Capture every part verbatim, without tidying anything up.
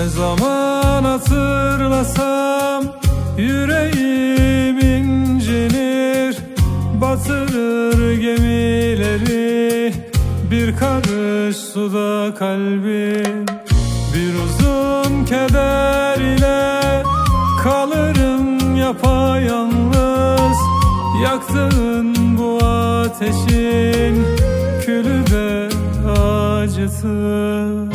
Ne zaman hatırlasam yüreğim incinir, batırır gemileri bir karış suda kalbim. Bir uzun keder ile kalırım yapayalnız, yaktığın bu ateşin külü de acıtır.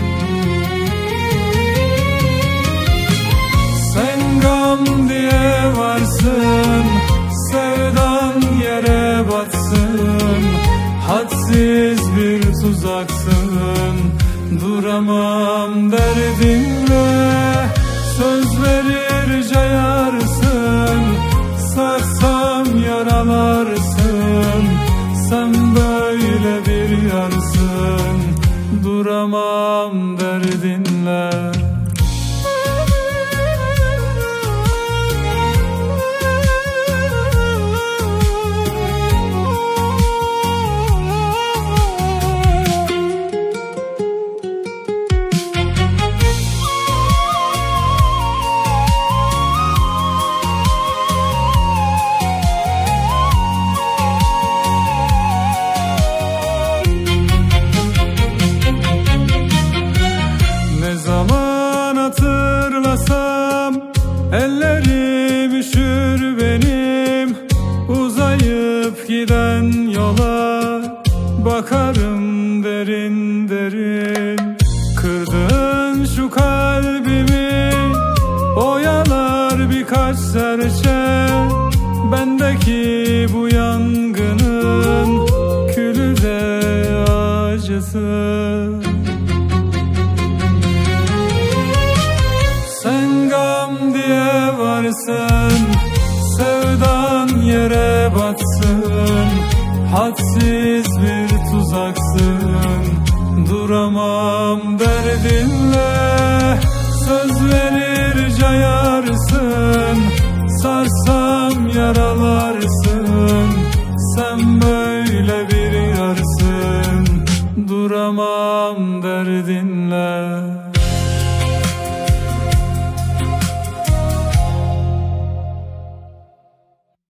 Sen gam diye varsın, sevdan yere batsın, hadsiz bir tuzaksın. Duramam derdinle, söz verir cayarsın, sarsam yaralarsın. Sen böyle bir yarsın, duramam derdinle. Hatırlasam ellerim üşür benim, uzayıp giden yola bakarım derin derin. Kırdığın şu kalbimi oyalar birkaç serçe, bendeki bu yangının külü de acıtır. Sen gam diye varsın, sevdan yere batsın, hadsiz bir tuzaksın. Duramam derdinle, söz verir cayarsın, sarsam yaralarsın. Sen böyle bir yarsın, duramam derdinle.